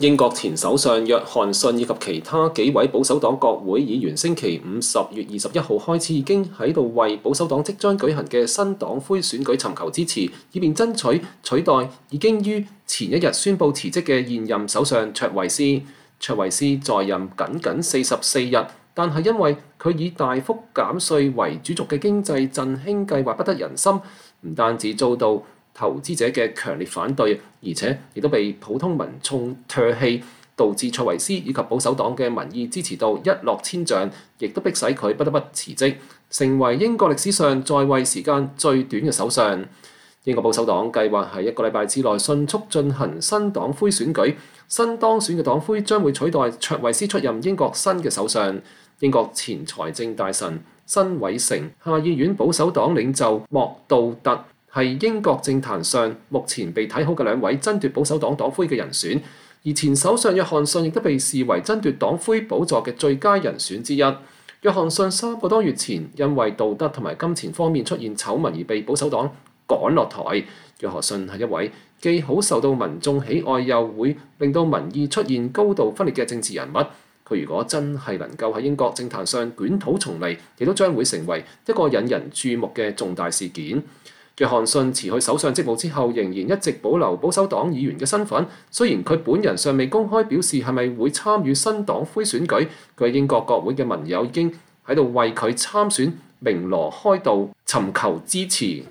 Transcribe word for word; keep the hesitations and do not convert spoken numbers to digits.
英國前首相約翰遜以及其他幾位保守黨國會議員星期五十月二十一號開始已經喺度為保守黨即將舉行嘅新黨魁選舉尋求支持，以便爭取取代已經於前一日宣布辭職嘅現任首相卓慧思。卓慧思在任僅僅四十四日，但係因為佢以大幅減稅為主軸嘅經濟振興計劃不得人心，唔單止遭到投資者嘅強烈反對，而且亦都被普通民眾唾棄，導致卓慧思以及保守黨嘅民意支持度一落千丈，亦都迫使佢不得不辭職，成為英國歷史上在位時間最短嘅首相。英國保守黨計劃喺一個禮拜之內迅速進行新黨魁選舉，新當選嘅黨魁將會取代卓慧思出任英國新嘅首相。英國前財政大臣辛偉誠、下議院保守黨領袖莫杜特係英國政壇上目前被睇好嘅兩位爭奪保守黨黨魁嘅人選，而前首相約翰遜亦都被視為爭奪黨魁寶座嘅最佳人選之一。約翰遜三個多月前因為道德同埋金錢方面出現醜聞而被保守黨趕落台。約翰遜係一位既好受到民眾喜愛，又會令到民意出現高度分裂嘅政治人物。佢如果真係能夠喺英國政壇上捲土重嚟，亦都將會成為一個引人注目嘅重大事件。約翰遜辭去首相職務之後，仍然一直保留保守黨議員嘅身份。雖然佢本人尚未公開表示係咪會參與新黨魁選舉，佢喺英國國會嘅盟友已經喺度為佢參選鳴鑼開道，尋求支持。